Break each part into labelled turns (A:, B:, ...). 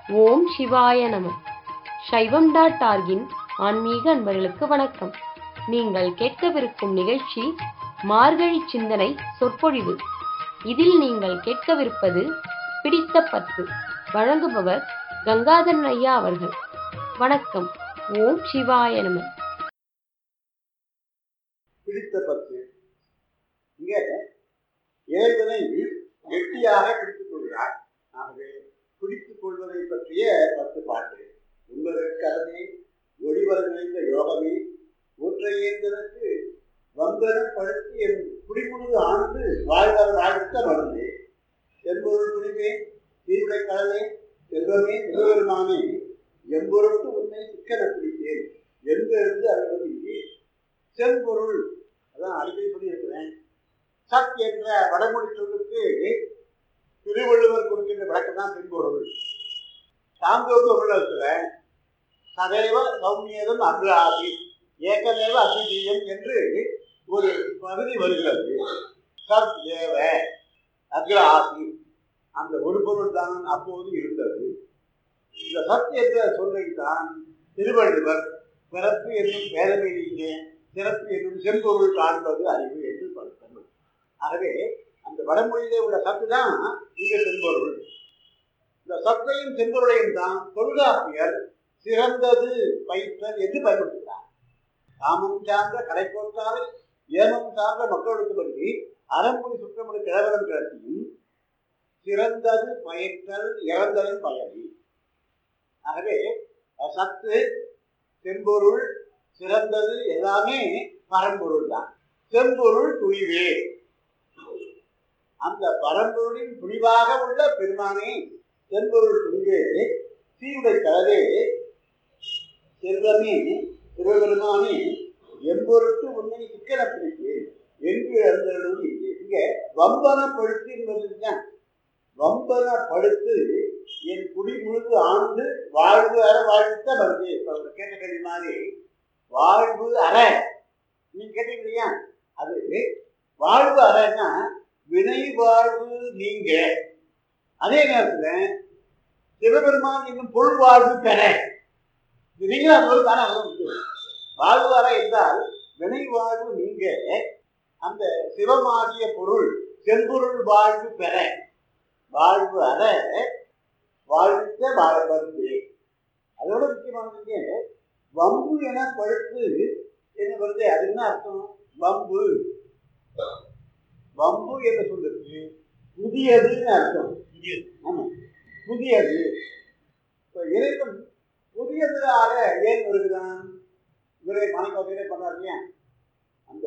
A: ஓம் சிவாய நம. சைவம்.org-இன் ஆன்மீக அன்பர்களுக்கு வணக்கம். நீங்கள் கேட்கவிருக்கும் நிகழ்ச்சி மார்கழி சிந்தனை சொற்பொழிவு. இதில் நீங்கள் கேட்கவிருப்பது பிடித்த பத்து. வழங்குபவர் கங்காதரன் ஐயா அவர்கள். வணக்கம். ஓம் சிவாய நம.
B: பிடித்த பத்து. இங்கே இறைவனை கெட்டியாக பிடித்துக் கொள்கிறார். ஆகவே பிடித்துக் கொள்வதை பற்றிய 10 பாட்டு. உங்களுக்கே ஒளிவர நிறைந்த யோகமே ஒற்றையேந்தனுக்கு வந்தனம் படுத்தி என் குடிமுழுது ஆண்டு வாழ்வர வாழ்த்த மறந்தே செம்பொருள் துணிவே தீர்வுடை கடலே செல்வமே சிவபெருமானே எம்பொருட்டு உன்னை சிக்கன பிடித்தேன் என்று அறிவது இங்கே. செம்பொருள் அதான் அடிக்கடி சொல்லியிருக்கிறேன். சத் என்ற வடமொழி சொல்லுக்கு திருவள்ளுவர் கொடுக்கின்ற விளக்கம் தான் செம்பொருள். சாந்தோக்கில் சதைவ சௌமியதம் அன்று ஆசி ஏகமேவ அத்விதீயம் என்று ஒரு பகுதி வருகிறது. சத் ஏவ அக்ர ஆசி, அந்த ஒரு பொருள் தான் அப்போது இருந்தது. இந்த சத் என்ற சொல்லைத்தான் திருவள்ளுவர் பிறப்பு என்னும் பேரமையிலே சிறப்பு என்னும் செம்பொருள் காண்பது அறிவு என்று படுத்தணும். ஆகவே அந்த வடமொழியிலே உள்ள சத்து தான் இங்க செம்பொருள். இந்த சத்தையும் செம்பொருளையும் தான் தொல்காப்பியர் சிறந்தது பயிற்றல் என்று பயன்படுத்துகிறார். காமம் சார்ந்த கடைக்கோட்டாலை ஏமம் சார்ந்த மக்களுக்கு பற்றி அறம்புரி சுற்றமுறை கிழவரம் கிளர்ச்சியும் சிறந்தது பயிற்றல் இறந்ததன் பயனி. ஆகவே சத்து, செம்பொருள், சிறந்தது எல்லாமே பரம்பொருள் தான். செம்பொருள் துணிவே, அந்த பரம்பொருளின் துணிவாக உள்ள பெருமானே செம்பொருள் துணிவே சீருடை கலவே செல்வமே சிவபெருமானே எம்பொருட்டு உன்னை சிக்கன பிடித்தேன் என்று அறிந்தது. இங்கே வம்பனப்படுத்தி என்பதுதான். வம்பனப்படுத்து என் குடி முழுது ஆண்டு வாழ்வு அற வாழ்த்த வந்து கேட்ட கேள்வி மாதிரி வாழ்வு அற நீங்க கேட்டீங்க இல்லையா? அது வாழ்வு அறன்னா வினை வாழ்வு நீங்க, அதே நேரத்தில் சிவபெருமான் இன்னும் பொருள் வாழ்வு பெற நீங்களும் அது ஒரு தானே வாழ்வு அற என்றால் வினை வாழ்வு நீங்க, அந்த சிவமாகிய பொருள் செம்பொருள் வாழ்வு பெற வாழ்வு அற வாழ்வித்த வாழ்வு. அதோட முக்கியமானது வம்பு என பழுத்து என்ன வருது. அது என்ன அர்த்தம்? வம்பு, வம்பு என்று சொல்லுக்கு புதியதுன்னு அர்த்தம். ஆமா, புதியது. இறைவன் புதியதாக ஏன் வருகிறான்? இவரை மாணிக்கவாசகரே பண்ணார் இல்லையா? அந்த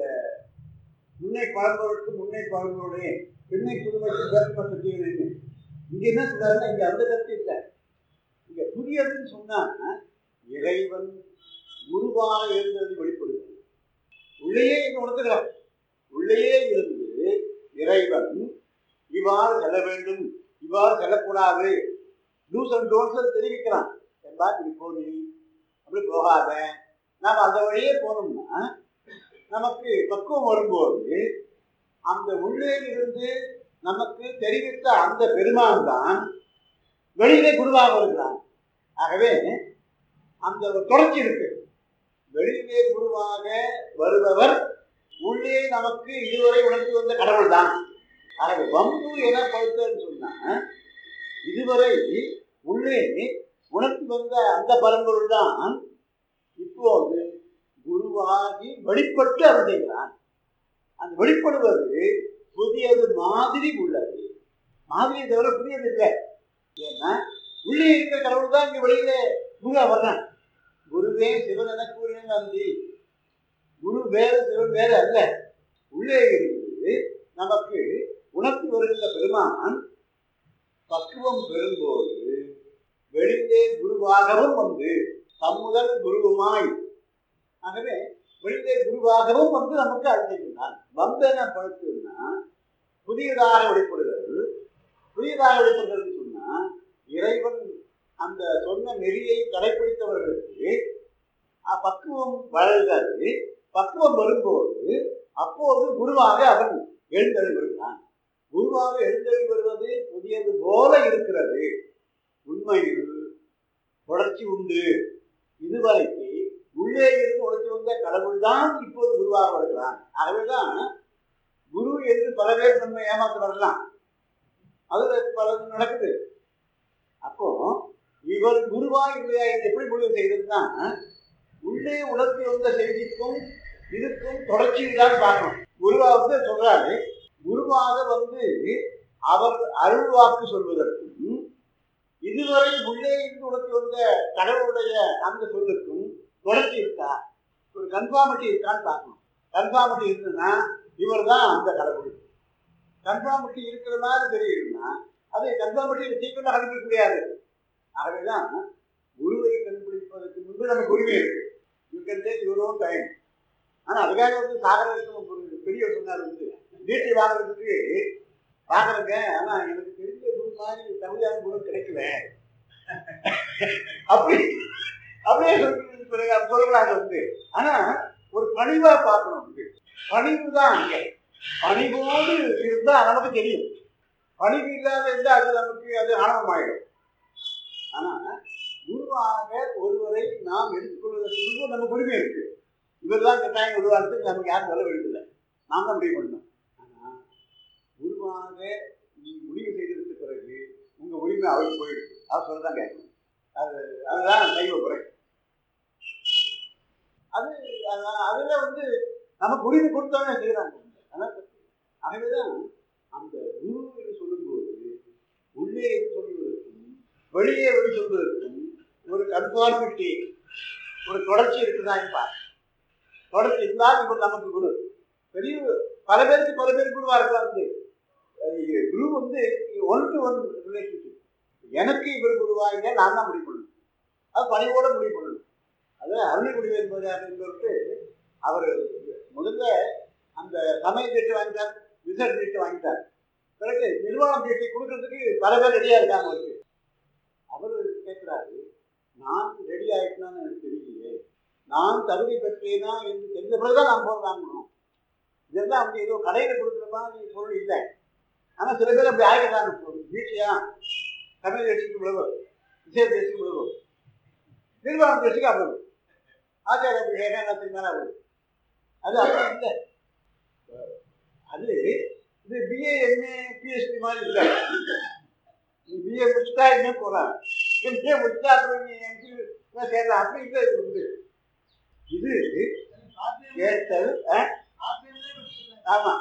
B: முன்னை பழம்பொருளுக்கு முன்னை பழம்பொருளே பின்னை புதுமைக்கு பேர்மா சத்தியன்னு இங்க என்ன சொல்றாருன்னா, இங்க அந்த கருத்து இல்லை. இங்க புதியதுன்னு சொன்னா இறைவன் குருவாக இருந்தது வெளிப்படுது. உள்ளேயே இங்க உணர்த்துகிறார். உள்ளேயே இருந்து இறைவன் இவ்வாறு செல்ல வேண்டும், இவ்வாறு செல்லக்கூடாது, டூஸ் அண்ட் டோன்ட்ஸ் தெரிவிக்கிறான். என்பா இப்படி போனி அப்படி போகாத, நாம் அந்த வழியே போனோம்னா நமக்கு பக்குவம் வரும்போது அந்த உள்ளே இருந்து நமக்கு தெரிவித்த அந்த பெருமான் தான் வெளியிலே குருவாக வருகிறான். ஆகவே அந்த தொடர்ச்சி இருக்கு. வெளியிலே குருவாக வருபவர் உள்ளே நமக்கு இதுவரை உணர்ந்து வந்த கடவுள் தான். ஆகவே வம்பு என படுத்தன்னு சொன்னா இதுவரை உள்ளே உணர்ந்து வந்த அந்த பரம்பொருள் தான் இப்போது குருவாகி வெளிப்பட்டு அவர் செய்கிறான். அந்த வெளிப்படுவது புதியது மாதிரி உள்ளது. மாதிரி தவிர புதியது இல்லை. ஏன்னா உள்ளே இருக்கிற கடவுள் தான் இங்க வெளியில குருவா வர்றான். குருவே சிவன் என கூறின நந்தி, குரு வேறு சிவன் வேறு அல்ல. உள்ளே இருந்து நமக்கு உணர்த்தி வருகின்ற பெருமான் பக்குவம் பெறும்போது வெளியிலே குருவாகவும் வந்து தம்முதல் குருவுமாய், ஆகவே வெளியிலே குருவாகவும் வந்து நமக்கு அழைக்கின்றான். வந்தன படுத்துன்னா புதியதாக வெளிப்படுகிறது. புதியதாக வெளிப்படுகிறது சொன்னா இறைவன் அந்த சொன்ன நெறியை கடைபிடித்தவர்களுக்கு பக்குவம் வளர்கிறது. பக்குவம் வரும்போது அப்போது குருவாக அவன் எழுந்தருளி வருகிறான். குருவாக எழுந்தருளி வருவது புதியது போல இருக்கிறது. உண்மையில் தொடர்ச்சி உண்டு. இதுவரைக்கு உள்ளே இருந்து உழைச்சி வந்த கடவுள் தான் இப்போது குருவாக வருகிறான். ஆகவேதான் குரு என்று பல பேர் நம்ம ஏமாற்ற வரலாம். அது பல நடக்குது. அப்போ இவர் குருவா இல்லையா என்று எப்படி முடிவு செய்ததுன்னா, உள்ளே உணர்த்தி வந்த செய்திக்கும் இதுக்கும் தொடர்ச்சியில் தான் பார்க்கணும். குருவா சொல்றாரு, குருவாக அவர் அருள் வாக்கு சொல்வதற்கும் இதுவரை உள்ளே இருந்து உணர்த்தி வந்த கடவுளுடைய அந்த சொல்லுக்கும் தொடர்ச்சி இருக்கா, ஒரு கன்ஃபார்மிட்டி இருக்கான்னு பார்க்கணும். கன்ஃபார்மிட்டி இருந்ததுன்னா இவர் தான் அந்த கடவுள். கன்ஃபார்மிட்டி இருக்கிற மாதிரி தெரியுதுன்னா அதை கன்ஃபார்மிட்டி சீக்கிரமாக கண்டுபிடிக்க முடியாது. ஆகவேதான் குருவை கண்டுபிடிப்பதற்கு முன்பு நமக்கு உரிமை இருக்கு. You can take your own time. ஆனால் அதுக்காக சாகரத்துக்கு பெரியவர் சொன்னார், வீட்டை வாங்குறதுக்கு பார்க்குறேங்க, ஆனால் எனக்கு தெரிஞ்ச குரு மாதிரி தமிழான குரு கிடைக்கல அப்படியே சொல்லக்கூடாது. ஆனா ஒரு பணிவா பார்க்கணும். பணிவு தான் அங்கே. பணிவோடு இருந்தா நமக்கு தெரியும். பணிவு இல்லாத இருந்தால் அது நமக்கு அது ஆணவமாயிடும். ஆனா குருவாக ஒருவரை நாம் எடுத்துக்கொள்வதற்கு நமக்கு உரிமை இருக்கு. இவர் தான் கட்டாயம் குருவானதுக்கு நமக்கு யாரும் சொல்ல வேண்டியதில்லை, நாம் தான் முடிவு பண்ணணும். ஆனா குருவாக நீ முடிவு செய்ததுக்கு பிறகு உங்க உரிமை அவருக்கு போயிடுது. அவர் சொல்லதான் கேட்கணும். அதுதான் சைவ முறை. அதுல நமக்கு உரிமை கொடுத்தவங்க செய்யறாங்க. ஆகவேதான் அந்த குரு என்று சொல்லும்போது உள்ளே சொல்வதற்கும் வெளியே வெளி சொல்வதற்கும் ஒரு கன்ஃபார்மிட்டி, ஒரு தொடர்ச்சி இருக்குதான் பாரு. தொடர்ச்சி இருந்தால் இப்போ நமக்கு குரு பெரிய பல பேருக்கு குருவா இருக்கலாம். குரு ஒன் டு ஒன் ரிலேஷன்ஷிப். எனக்கு இவர் குருவா இல்லை, நான் தான் முடிவு பண்ணணும். அது பணிவோட முடிவு பண்ணணும். அது அருள்குடி என்பவருக்கு அவர் முதல்ல அந்த சமய தீட்டு வாங்கிட்டார், ரிசர்ச் தீட்டு வாங்கிட்டார். பிறகு நிர்வாணம் தீட்டை கொடுக்கறதுக்கு பல பேர் ரெடியா இருக்காங்க. அவருக்கு அவர் கேட்கிறாரு, நான் ரெடி ஆயிட்டேன்னு எனக்கு தெரியலையே, நான் தகுதி பெற்றேனா என்று தெரிஞ்ச பிறகுதான் நான் பொருள் வாங்கணும். இதெல்லாம் ஏதோ கடையில் கொடுக்குற மாதிரி பொருள் இல்லை. ஆனால் சில பேர் அப்படி ஆகிட்டாங்க. வீட்லையா தமிழ் தேசிக்கு விழுவு, விசேஷ தேசிக்கு விழுவு, நிர்வாகம் தேசிக்கு அவ்வளவு, ஆச்சார அபிஷேகம் எல்லாத்துக்கு மேலே அவ்வளவு. அது அப்படி இல்லை. அது இது பிஏ எம்ஏ பிஹெச்டி மாதிரி இல்லை. நீ பிஏ முடிச்சுட்டா என்ன போகிறாங்க, எம்ஏ முடிச்சுட்டா அப்புறம் நீ எம்சி சேரலாம். அப்படி இல்லை. இது கேட்டல். ஆமா.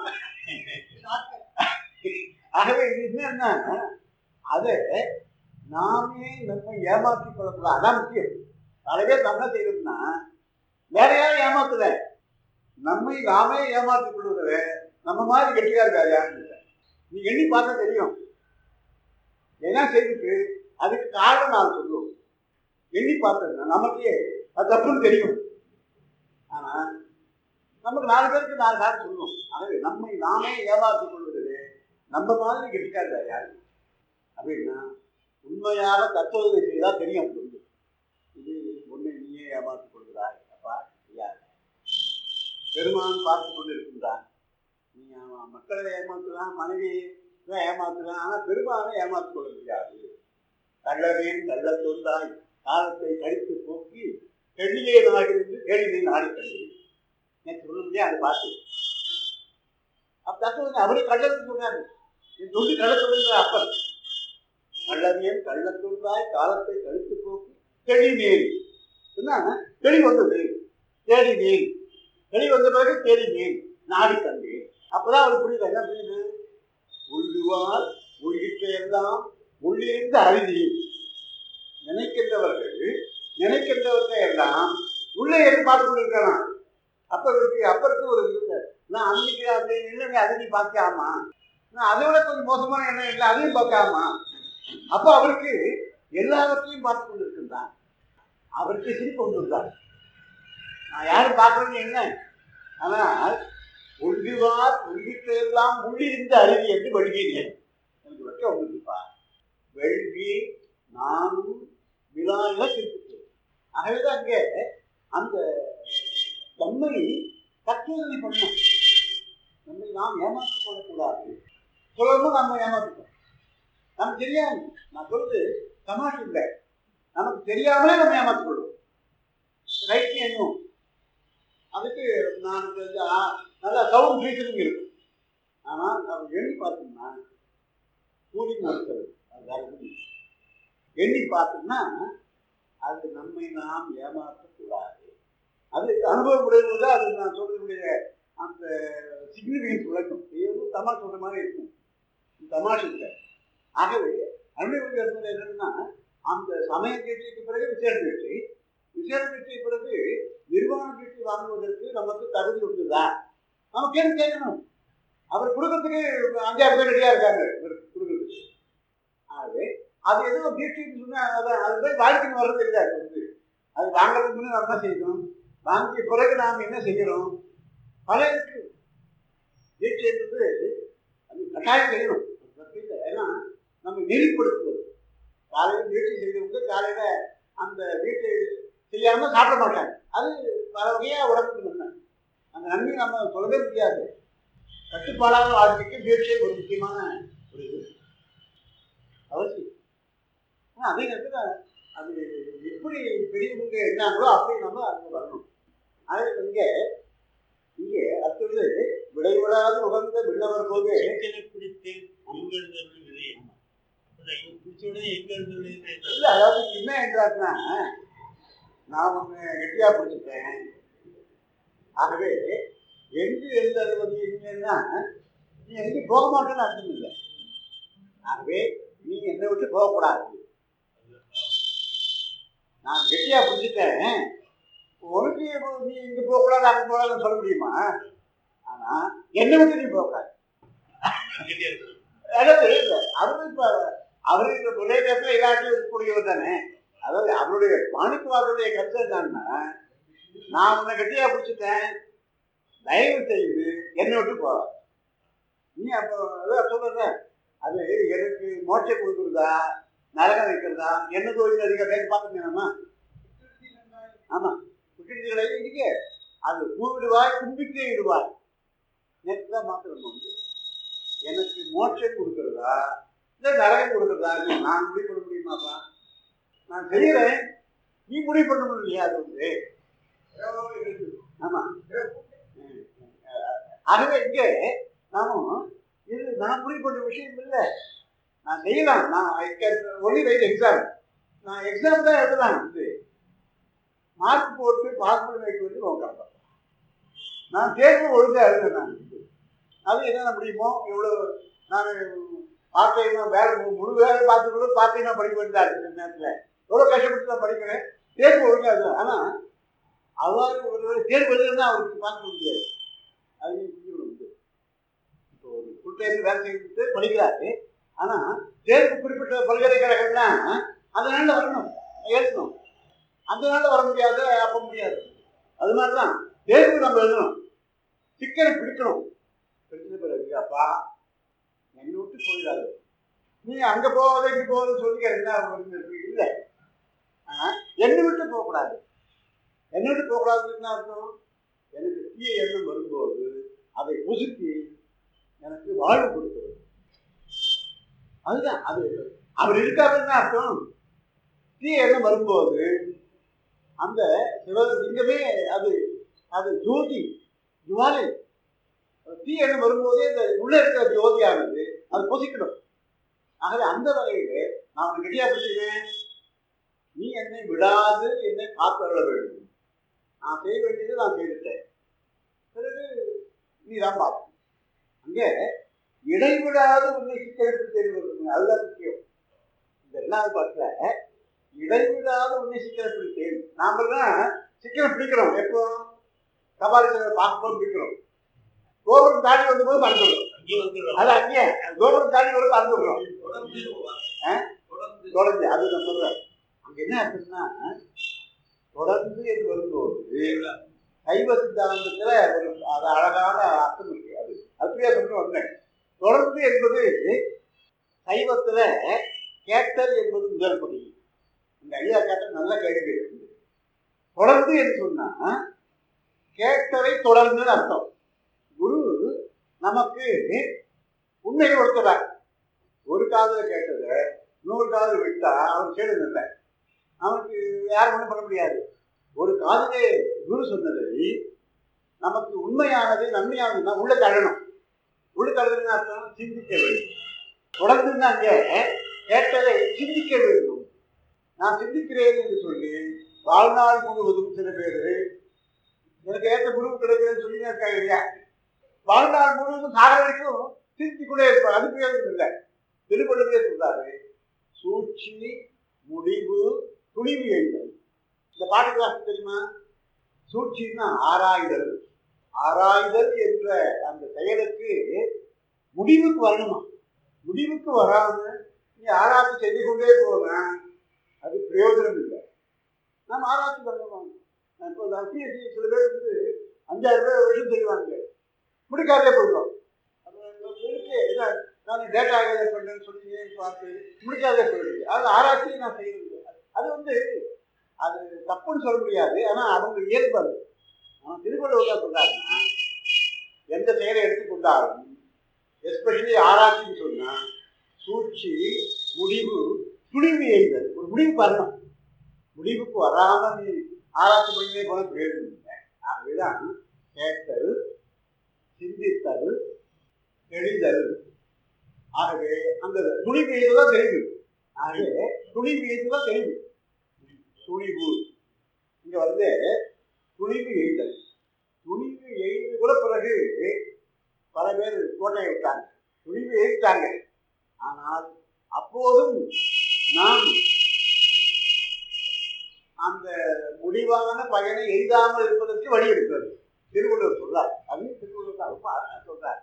B: ஆகவே இது என்னன்னா, அதை நாமே நம்ம ஏமாற்றிக் கொள்ளக்கூடாது. அதான் முக்கியம். பல பேர் நம்ம என்ன செய்யணும்னா, வேற யாரும் ஏமாத்தல, நம்மை நாமே ஏமாற்றிக் கொள்வதில் நம்ம மாதிரி கெட்டிக்காரு வேற யாரும் இல்லை. நீ எண்ணி பார்த்தா தெரியும் என்ன செய்துட்டு அதுக்கு காரணம் நான் சொல்லுவோம். எண்ணி பார்த்தேன்னா நமக்கே அது தப்புன்னு தெரியும். ஆனா நமக்கு 4 பேருக்கு 4 காரணம் சொல்லுவோம். ஆகவே நம்மை நாமே ஏமாற்றிக் கொள்வதில் நம்ம மாதிரி கெட்டிக்காரு வேற யாரு அப்படின்னா, உண்மையாக தத்துவத்தை செய்தா தெரியும். இது உன்னை நீயே ஏமாற்றிக் கொள்கிறாய். அப்பா யார்? பெருமான் பார்த்து கொண்டு இருக்கின்றான். நீ மக்களை ஏமாத்துறான், மனைவி ஏமாத்துறான். ஆனால் பெருமானை ஏமாற்றிக் கொள்ள முடியாது. கள்ளவேன் கள்ளத்தொண்டாய் காலத்தை கழித்து போக்கி கெள்ளியே நாகிருந்து கேள்வி நாடி கல்வி நேற்று சொல்ல முடியாது. அதை பார்த்து அப்ப அவரே கள்ளத்து சொன்னாரு. என் தொண்டு கள்ளத்தொழுன்ற அப்பன். கள்ளவேன் கள்ளத்தொண்டாய் காலத்தை கழித்து போக்கி தெளி மேல் என்ன தெளி வந்தது, தேடி மேல் தெளி வந்த பிறகு தேடி மேல் நாடி கண்டேன். அப்பதான் அவருக்கு புரியுது. என்ன புரியுது? உள்ளுவார் உள்கிட்ட எல்லாம் உள்ளிருந்து அறிதி. நினைக்கின்றவற்றை எல்லாம் உள்ளே இருந்து பார்த்து கொண்டிருக்கலாம். அப்பருக்கு ஒரு நான் அன்னைக்கு அப்படி இல்லைங்க, அதை நீ பார்க்காமா, நான் அதை விட கொஞ்சம் மோசமான எண்ணம் இல்லை, அதையும் பார்க்காமா. அப்போ அவருக்கு எல்லாவற்றையும் பார்த்து கொண்டிருக்கின்றான். அவருக்கு சிரிப்பு கொண்டிருந்தார். நான் யாரும் பார்க்கறேன்னு என்ன, ஆனால் ஒன்றுவார் ஒன்றிட்டு எல்லாம் உள்ளிருந்து அறிவி என்று வழுகினேன். எனக்கு வைக்க வந்துருப்பா வெள்வி நானும் விழாயில திருப்பிட்டேன். ஆகவேதான் அங்கே அந்த நம்மை கற்றுதலை பண்ண நம்மை நாம் ஏமாற்றிக் கொள்ளக்கூடாது. சொல்லணும் நம்ம ஏமாற்றிட்டோம். நமக்கு தெரியாது. நான் சொல்றது தமாஷ் இல்லை. நமக்கு தெரியாமலே நம்ம ஏமாற்றிக் கொள்வோம். ரைட்னு எண்ணுவோம். அதுக்கு நான் நல்லா சவுண்ட் ரீசனிங் இருக்கும். ஆனால் நம்ம எண்ணி பார்த்தோம்னா கூலிங் நடக்கிறது அது வேற எதுவும் எண்ணி பார்த்தோம்னா அது நம்மை நாம் ஏமாற்றக்கூடாது. அது அனுபவம் உடையது தான். அது நான் சொல்றதுடைய அந்த சிக்னிஃபிகன்ஸ் விளக்கும். ஏதோ தமாஷ் சொல்ற மாதிரி இருக்கும். தமாஷ் இல்லை. ஆகவே அனுபவ என்னன்னா அந்த சமய கட்சிக்கு பிறகு விசேஷ கட்சி, விசேஷ கட்சிக்கு பிறகு நிர்வாண கட்சி வாங்குவதற்கு நமக்கு தகுதி உண்டுதா? நம்ம கேட்கணும். அவர் கொடுக்கறதுக்கு 5-6 பேர் ரெடியா இருக்காங்க கொடுக்கறதுக்கு. ஆகவே அது எதுவும் தீட்சின்னு சொன்னா அது போய் வாழ்க்கைன்னு வர்றது இல்லை. அது வந்து அது வாங்குறதுக்கு முன்னே நம்ம என்ன செய்யணும், வாங்கிய பிறகு நாம் என்ன செய்யணும், பல இருக்கு. தீட்சை என்பது அது கட்டாயம் செய்யணும். ஏன்னா நம்ம நெறிப்படுத்துவது. காலையில் வீட்டை செய்தவங்க காலையில அந்த வீட்டை செய்யாம சாப்பிட மாட்டாங்க. அது பல வகையா உடம்புக்கு நன்மை. அந்த நன்மை நம்ம சொல்லவே முடியாது. கட்டுப்பாடான வாழ்க்கைக்கு வீழ்ச்சியை ஒரு முக்கியமான ஒரு இது அவசியம். ஆனால் அதே நேரத்தில் அது எப்படி பெரியவங்க என்னாங்களோ அப்படி நம்ம அங்கே வரணும். அதே இங்கே இங்கே அடுத்தது விடைவிடாது உகந்த விண்ணவர் போது பிடித்து இல்லை. அதாவது என்ன என்றாருன்னா, நான் ஒன்று கெட்டியா பிடிச்சிட்டேன். ஆகவே எங்கு எழுதுவது என்னன்னா நீ எங்கேயும் போக மாட்டேன்னு அர்த்தம் இல்லை. ஆகவே நீ என்னை விட்டு போகக்கூடாது. நான் கெட்டியா பிடிச்சிட்டேன். உனக்கு நீ இங்கே போகக்கூடாது அங்கே போகக்கூடாதுன்னு சொல்ல முடியுமா? ஆனா என்னை விட்டு நீ போகக்கூடாது. அதாவது அவரு இப்போ அவரு இந்த ஒரே நேரத்தில் எல்லாத்தையும் இருக்கக்கூடியவர் தானே. அதாவது அவருடைய மாணிக்கவாசருடைய கருத்து என்னன்னா, நான் உன்னை கட்டியா பிடிச்சிட்டேன், தயவு செய்து என்னை விட்டு போற. நீ அப்போ அதான் சொல்ற அது எனக்கு மோட்சம் கொடுக்குறதா நரகம் வைக்கிறதா என்ன கோயில் அதிகாரி பார்த்துக்கணுமா? ஆமா, குட்டிகளை இருக்கு. அது கூவிடுவாய் கும்பிக்கே இடுவாய். நேற்று தான் மாத்திரம் எனக்கு மோட்சம் கொடுக்குறதா இல்லை நரகம் கொடுக்குறதா நான் முடிவு பண்ண முடியுமாப்பா? நான் செய்யறேன், நீ முடிவு பண்ண முடியலையா? அது வந்து ஆமா. ஆகவே இங்கே நானும் இது நான் முடிவு பண்ற விஷயம் இல்லை. நான் செய்யலாம். நான் ஒன்லி ரைட் எக்ஸாம். நான் எக்ஸாம் தான் எழுதலாம். வந்து மார்க் போட்டு பாஸ் பண்ணி வைக்க வேண்டியது உங்க நான் தேர்வு ஒழுங்கா எழுதுறேன். நான் அது என்னென்ன முடியுமோ எவ்வளோ நான் பார்த்தீங்கன்னா வேலை முழு வேலை பார்த்துக்கூட பார்த்தீங்கன்னா படிக்க வேண்டியதா இருக்கு. நேரத்தில் எவ்வளோ கஷ்டப்பட்டு தான் படிக்கிறேன். தேர்வு ஒழுங்கா எழுதுறேன். ஆனால் அவ்வாறு ஒரு தேர்வு எழுதுனா அவருக்கு பார்க்க முடியாது. அது வந்து இப்போ ஒரு ஃபுல் டைம் வேலை செய்து படிக்கிறாரு. ஆனால் தேர்வு குறிப்பிட்ட பல்கலைக்கழகம்னா அந்த நாளில் வரணும், எழுதணும். அந்த நாளில் வர முடியாது, அப்போ முடியாது. அது மாதிரி தான் தேர்வு நம்ம எழுதணும், சிக்கனை பிடிக்கணும். பிடிச்ச பிறகு அப்பா என்னை விட்டு போயிடாது, நீ அங்கே போவதை இங்கே போவதுன்னு சொல்லிக்க என்ன இல்லை. ஆனால் என்னை விட்டு போகக்கூடாது. என்னை விட்டு போகக்கூடாதுன்னு அர்த்தம், எனக்கு தீய எண்ணம் வரும்போது அதை ஒதுக்கி எனக்கு வாழ்வு கொடுக்கிறது. அதுதான் அது. அவர் இருக்காருன்னு அர்த்தம். தீய எண்ணம் வரும்போது அந்த சிவலிங்கமே அது அது ஜோதி ஜுவாலை. தீய எண்ணம் வரும்போதே இந்த உள்ள இருக்கிற ஜோதியானது அது பொசிக்கணும். ஆகவே அந்த வகையிலே நான் உனக்கு கெட்டியா பிடிச்சிக்கிறேன், நீ என்னை விடாது என்னை காத்தருள வேண்டும். நான் செய்ய வேண்டியது நான் செய்துட்டேன், பிறகு நீ தான் பார்க்கணும். அங்கே இடைவிடாது உன்னை சிக்கலுக்கு தெரிவது அதுதான் முக்கியம். இந்த 2வது பாட்டில் இடைவிடாது உன்னை சிக்கலை பிடித்தேன். நாம தான் சிக்கலை பிடிக்கிறோம். எப்போ கபாலீஸ்வரரை பார்க்கும்போது பிடிக்கிறோம். கோபுரம் தாண்டி வந்தபோது மறந்துடுறோம். அது அங்கே கோபுரம் தாண்டி வரும் மறந்துடுறோம் தொடர்ந்து. அது நான் சொல்றேன். அங்க என்ன அர்த்தம்னா தொடர்ந்து என்று வரும்போது சைவ சித்தாந்தத்துல ஒரு அது அழகான அர்த்தம் இருக்கு. அது அப்படியே சொல்லிட்டு வந்தேன். தொடர்ந்து என்பது சைவத்துல கேட்டல் என்பது முதல் படி. இந்த ஐயா கேட்டல் நல்ல கேள்வி. தொடர்ந்து என்று சொன்னா கேட்டலை தொடர்ந்து அர்த்தம். குரு நமக்கு உண்மை கொடுக்கிறார். ஒரு காதல கேட்டதை இன்னொரு காதல் விட்டா அவர் கேடு இல்லை. அவனுக்கு யாரும் ஒன்றும் பண்ண முடியாது. ஒரு காதிலே குரு சொன்னதை நமக்கு உண்மையானது நன்மையானதுன்னா உள்ள தள்ளணும். உள்ள தள்ளதுன்னு அர்த்தம் சிந்திக்க வேண்டும். தொடர்ந்து அங்கே கேட்டதை சிந்திக்க வேண்டும். நான் சிந்திக்கிறேன் என்று சொல்லி வாழ்நாள் முழுவதும் சில பேர் எனக்கு ஏற்ற குரு கிடைக்கிறேன்னு சொல்லி இருக்காங்க இல்லையா, வாழ்நாள் முழுவதும் சாக வரைக்கும் சிந்திக்கொண்டே இருப்பார். அது பிரயோஜனம் இல்லை. திருவள்ளுவரே சொல்றாரு, சூழ்ச்சி முடிவு துணிவு எழுதல். இந்த பாட்டு கிளாஸ் தெரியுமா? சூழ்ச்சின்னா ஆராய்தல். ஆராய்தல் என்ற அந்த செயலுக்கு முடிவுக்கு வரணுமா? முடிவுக்கு வராம நீ ஆராய்ச்சி செய்து கொண்டே போனா அது பிரயோஜனம் இல்லை. நாம் ஆராய்ச்சி பண்ணலாம். இப்போ பிஎஸ்சி சில பேர் வந்து 5,000 பேர் வருஷம் செய்வாங்க, முடிக்காதே போயிடுவோம். அப்புறம் நான் டேட்டா கேதர் பண்ணுறேன்னு சொல்லி பார்த்து முடிக்காதே போயிடுது. அது ஆராய்ச்சி நான் செய்யறது. அது வந்து அது தப்புன்னு சொல்ல முடியாது. ஆனால் அவங்க இயல்பு அது. ஆனால் திருவள்ளுவர் சொல்றாருன்னா எந்த செயலை எடுத்துக்கொண்டாலும் எஸ்பெஷலி ஆராய்ச்சின்னு சொன்னால் சூழ்ச்சி முடிவு துணிவு எழுதல். ஒரு முடிவு வரணும். முடிவுக்கு வராமல் நீ ஆராய்ச்சி பண்ணியே போன பிரயோஜனம் இல்லை. ஆகவேதான் கேட்டல், சிந்தித்தல், தெளிதல். ஆகவே அந்த துணிவு எழுதுதான் தெளிவு. ஆகவே துணிவு எழுதுதான் தெளிவு. துணிவு இங்க வந்து துணிவு எழுதல். துணிவு எழுது கூட பிறகு பல பேர் கோட்டையை விட்டாங்க, துணிவு எழுதிட்டாங்க. ஆனால் அப்போதும் நாம் அந்த முடிவான பயனை எழுதாமல் இருப்பதற்கு வழி எடுக்கிறது. திருவள்ளுவர் சொல்றார். அதையும் திருவள்ளுவர் ரொம்ப அழகா சொல்றார்.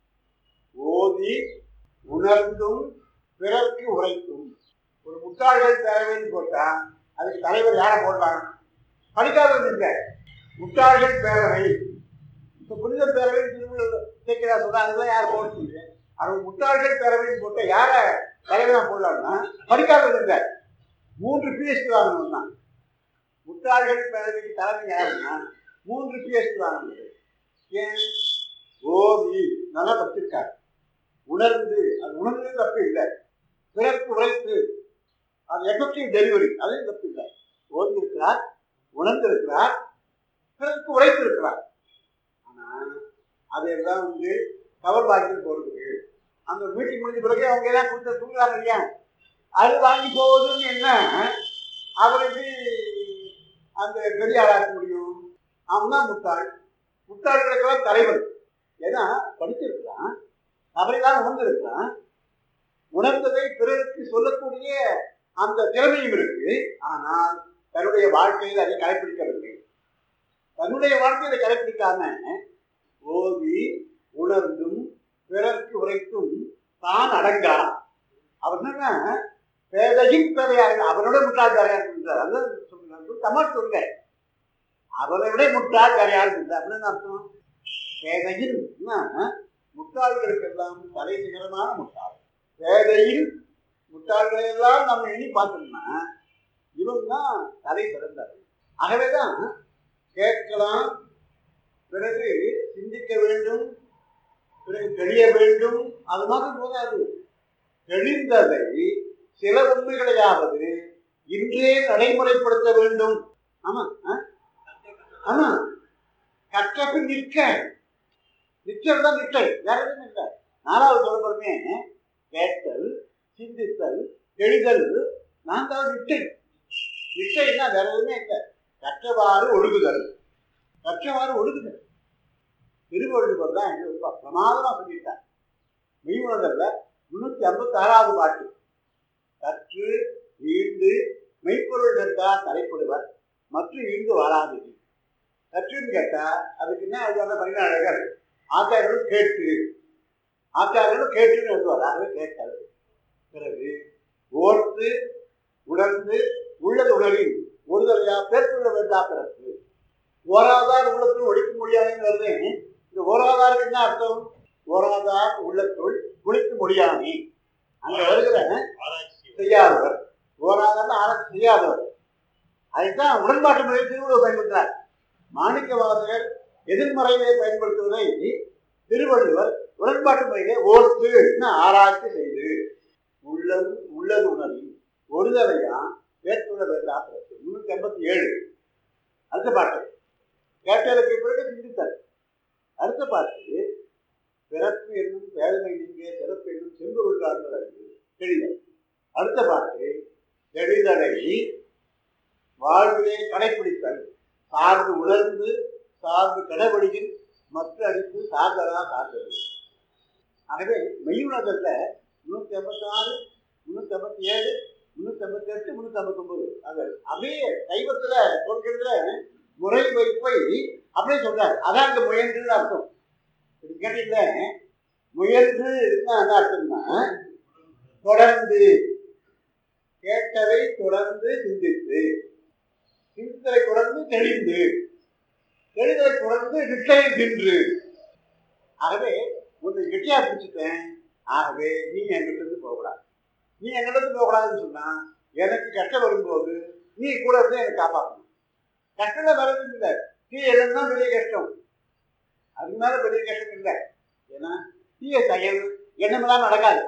B: ஓதி உணர்ந்தும் பிறர்க்கு உரைக்கும். ஒரு முட்டாள்கள் பேரவைன்னு போட்டா அதுக்கு தலைவர் யாரை போடுறாங்க? படிக்காதது இல்லை, முட்டாள்கள் பேரவை. இப்ப புனித பேரவை திருவள்ளுவர் சேர்க்கிறா சொல்றாங்க. அதெல்லாம் யார் போடுறீங்க? அவங்க முட்டாள்கள் பேரவைன்னு போட்ட யார தலைவரா போடலாம்னா படிக்காதது இல்லை, 3 PhD வாங்கணும் தான். முட்டாள்கள் பேரவைக்கு தலைமை யாருன்னா 3 PhD வாங்கணும். ஏன்? ஓதி நல்லா படிச்சிருக்காரு, உணர்ந்து, அது உணர்ந்து தப்பு இல்லை, பிறருக்கு உரைத்து அது எஃபெக்டிவ் டெலிவரி, அதையும் தப்பு இல்லை. ஓதி இருக்கிறார், உணர்ந்து இருக்கிறார், பிறருக்கு உரைத்து இருக்கிறார். ஆனால் அதையெல்லாம் வந்து கவர் பாக்கில் போடுறது. அந்த மீட்டிங் முடிஞ்ச பிறகு அவங்க எல்லாம் கொடுத்த தூங்குறாங்க இல்லையா, அது வாங்கி போவதுன்னு என்ன, அவர் எப்படி அந்த பெரிய ஆளாக்க முடியும்? அவன் தான் முட்டாள். முட்டாள்களுக்கெல்லாம் தலைவர். ஏன்னா படிச்சிருக்கிறான், அவரைதான் உணர்ந்திருக்கிறான், உணர்ந்ததை பிறருக்கு சொல்லக்கூடிய அந்த திறமையும் இருக்கு. ஆனால் தன்னுடைய வாழ்க்கையில் அதை கடைப்பிடிக்கவில்லை. தன்னுடைய வாழ்க்கையை கடைப்பிடிக்காம ஓதி உணர்ந்தும் பிறர்க்கு உரைத்தும் தான் அடங்கா. அவர் என்னன்னா பேதையும் பேதையாக அவரோட முட்டாள் தரையாக இருந்தார். அதான் தமிழ் சொல்லுங்க, அவரை விட முட்டாள் தரையாக இருந்தார். அப்படின்னு அர்த்தம். பேதையில் முட்டாள்களுக்கெல்லாம் தலை நிகரமான முட்டாள். பேதையில் முட்டாள்களை எல்லாம் நம்ம எண்ணி பார்த்தோம்னா இவன் தான் தலை சிறந்தார். ஆகவேதான் கேட்கலாம், பிறகு சிந்திக்க வேண்டும், பிறகு தெரிய வேண்டும். அது மாதிரி போதாது. தெளிந்ததை சில உண்மைகளையாவது இன்றே நடைமுறைப்படுத்த வேண்டும். ஆமா ஆமா, கற்றக்கு நிற்க, நிற்கிறது தான் நிற்கை, வேற எதுவும் இல்லை. 4வது சொல்லப்படுமே கேட்டல், சிந்தித்தல், தெளிதல், 4வது நிற்கை. நிற்கைன்னா வேற எதுவுமே இல்லை. கற்றவாறு ஒழுகுதல், கற்றவாறு ஒழுகுதல். திருவள்ளுவர் தான் என்று ரொம்ப பிரமாதமா சொல்லிட்டார். மெய்யுணர்தல்ல 356வது பாட்டு. கற்று ஈண்டு மெய்ப்பொருள் கண்டார் தலைப்படுவர் மற்றும் ஈண்டு வராது. கற்றுன்னு கேட்டா அதுக்கு என்ன எழுதுவாங்க? 14 ஆச்சாரியர்களும் கேட்டு, ஆச்சாரியர்களும் கேட்டுன்னு எழுதுவார். ஆகவே கேட்டல். பிறகு ஓர்த்து உணர்ந்து உள்ளது உணரில் ஒருதலையா பேர்த்துள்ள வேண்டா பிறகு ஓராதார் உள்ளத்துள் ஒழிக்க முடியாதுன்னு வருது. இந்த ஓராதாருக்கு என்ன அர்த்தம்? ஓராதார் உள்ளத்துள் குளிக்க முடியாமே. அங்க வருகிற செய்யாதவர், ஓராதார் ஆராய்ச்சி செய்யாதவர். அதைத்தான் உடன்பாட்டு முறையில் திருவள்ளுவர் பயன்படுத்தினார். மாணிக்கவாசகர் எதிர்மறையிலே பயன்படுத்துவதை திருவள்ளுவர் உடன்பாட்டு முறையிலே ஓர்த்து ஆராய்ச்சி செய்து உள்ளது உணர்வு ஒருதலையா பேர்த்துள்ள வேண்டா 7. அடுத்த பாட்டு கேட்டலுக்கு பிறகு சிந்தித்தல். அடுத்த பாட்டு பிறப்பு என்னும் பேதமை நீங்க சிறப்பு என்னும் செம்பொருள் காண்பது தெளிதல். அடுத்த பாட்டு தெளிதலை வாழ்விலே கடைப்பிடித்தல். சார்ந்து உணர்ந்து சார்ந்து கடைபிடிக்கில் மற்ற அடித்து சார்ந்ததா சார்ந்தது. ஆகவே மெய்யுணர்தல்ல 356, 357, 358, 359 அது அப்படியே சைவத்துல சொல்கின்ற முறை வைப்பை அப்படியே சொல்றாரு. அதான் இந்த முயன்று அர்த்தம். கேட்டீங்கள முயன்று என்ன அர்த்தம்னா தொடர்ந்து கேட்டதை தொடர்ந்து சிந்தித்து, சிந்தித்தலை தொடர்ந்து தெளிந்து, தெளிதலை தொடர்ந்து நிச்சயம் தின்று. ஆகவே உன்னை கெட்டியா பிடிச்சிட்டேன், ஆகவே நீ என்கிட்ட இருந்து போகக்கூடாது. நீ என்கிட்ட இருந்து போகக்கூடாதுன்னு சொன்னா எனக்கு கஷ்டம் வரும்போது நீ கூட இருந்து எனக்கு காப்பாற்றணும். கஷ்டம் வரதும் இல்லை, தீய எண்ணம் தான் பெரிய கஷ்டம். அதுக்கு மேல பெரிய கஷ்டம் இல்லை. ஏன்னா தீய செயல் எண்ணமெல்லாம் நடக்காது.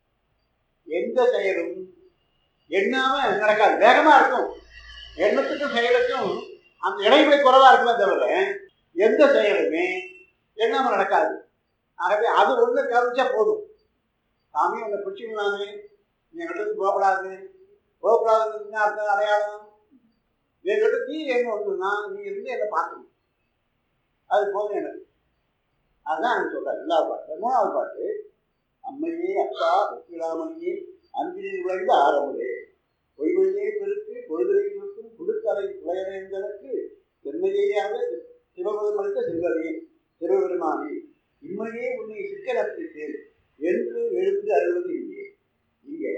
B: எந்த செயலும் எண்ணாம நடக்காது, வேகமா இருக்கும். எண்ணத்துக்கும் செயலுக்கும் அந்த இடைவெளி குறைவா இருக்குமே தவிர எந்த செயலுமே எண்ணாம நடக்காது. ஆகவே அது ஒண்ணு கவனிச்சா போதும். சாமி உன்னை பிடிச்சிங்களானே, நீ எங்கிட்ட போகக்கூடாது, போகக்கூடாதுன்னு அர்த்தம் அடையாளம். என்கிட்ட தீ எண்ணம் வந்துன்னா நீ இருந்து என்னை பார்க்கணும், அது போதும் எனக்கு. அதுதான் எனக்கு சொல்றாரு. 2வது பாட்டு. 3வது பாட்டு அம்மையே அப்பா வெற்றிராமணியே அன்பினில் விளைந்த ஆரம்பே பொய்வழியே பெருக்கு பொழுதுரை கொடுக்கும் குடுத்தலை புலையடைந்ததற்கு சென்மையாக சிவபெருமளித்த செல்வரே சிவபெருமானே இம்மையே உன்னை சிக்கலப்பித்தேன் என்று எழுந்து அருள்வது இங்கே. இங்கே